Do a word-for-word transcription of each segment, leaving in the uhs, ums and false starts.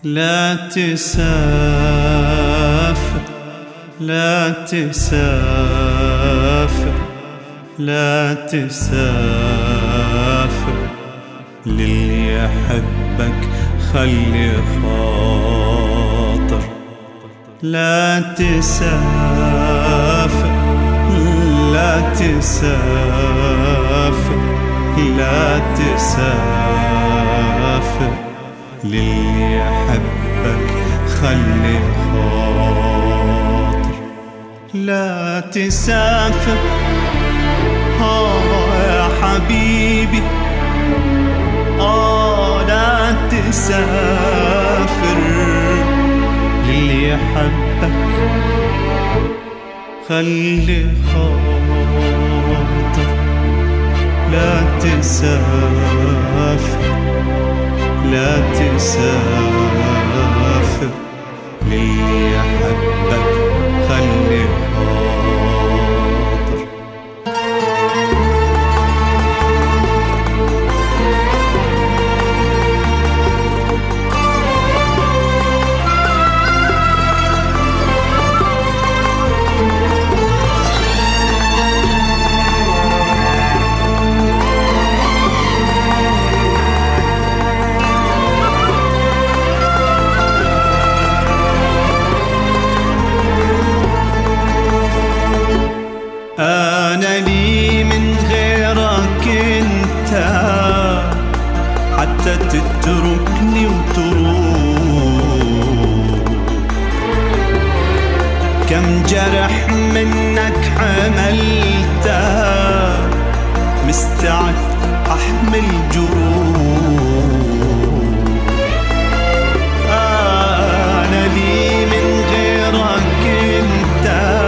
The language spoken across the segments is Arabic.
لا تسافر لا تسافر لا تسافر، للي يحبك خلي خاطر. لا تسافر لا تسافر لا تسافر، للي يحبك خلي خاطر. لا تسافر آه يا حبيبي، آه لا تسافر، للي يحبك خلي خاطر. لا تسافر لا تسافر، للي يحبك خلي خاطر. أنا لي من غيرك أنت، حتى تتركني وتروح. كم جرح منك حملته، مستعد أحمل جروح. أنا لي من غيرك أنت،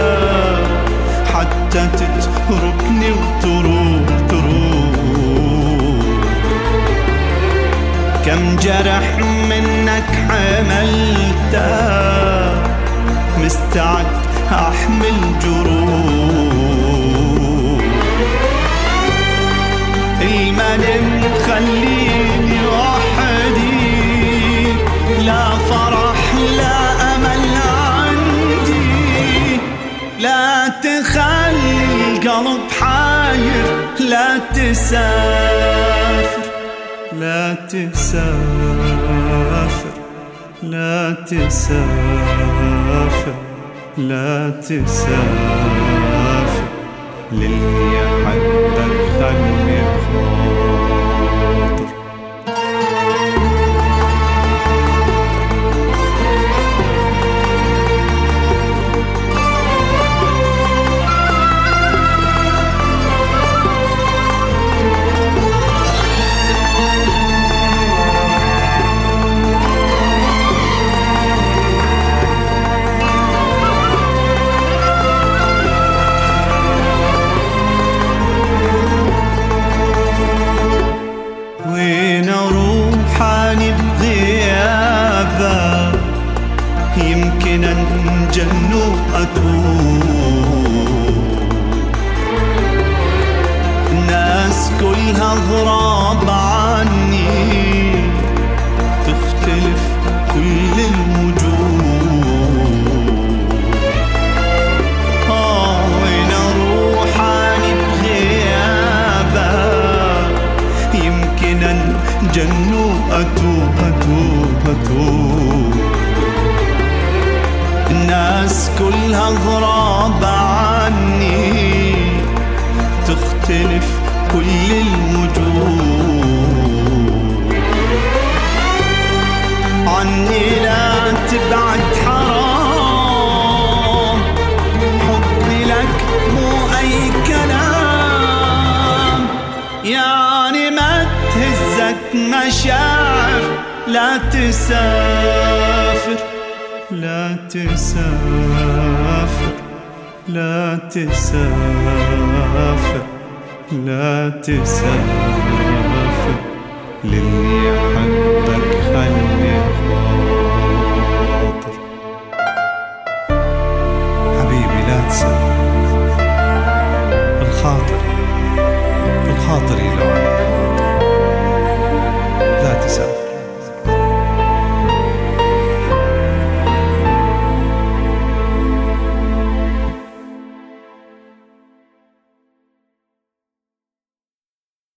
حتى تتركني وتروح تروح. كم جرح منك حملته، مستعد أحمل جروح. المنن خليني وحدي، لا فرح لا أمل عندي. لا تخلي القلب حاير، لا تسافر لا تسافر لا تسافر لا تسافر، للي يحبك خلي خاطر. يمكن أنجن وأتوب، الناس كلها غراب عني، تختلف كل الوجوه. آه وين أروح أنا بغيابك، يمكن أنجن وأتوب أتوب أتوب. الناس كلها غراب عني، تختلف كل الوجوه. عني لا تبعد حرام، حبي لك مو أي كلام. يعني ما تهزك مشاعر، لا تسافر لا تسافر لا تسافر لا تسافر، للي يحبك خلي